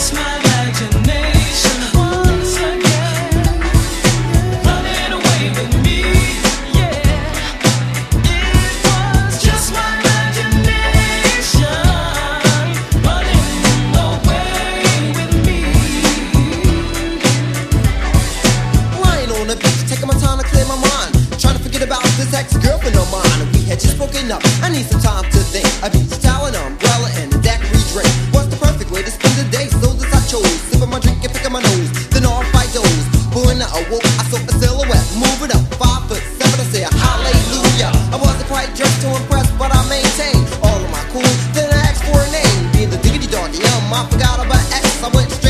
Ex-girlfriend of mine, we had just broken up. I need some time to think. I beat the towel, an umbrella, and a daiquiri drink. What's the perfect way to spend the day? So this I chose. Sipping my drink and picking my nose. Then off I doze. When I awoke, I saw a silhouette moving up 5'7". I said hallelujah. I wasn't quite dressed to impress, but I maintained all of my cool. Then I asked for a name, being the diggity dog. I forgot about X. I went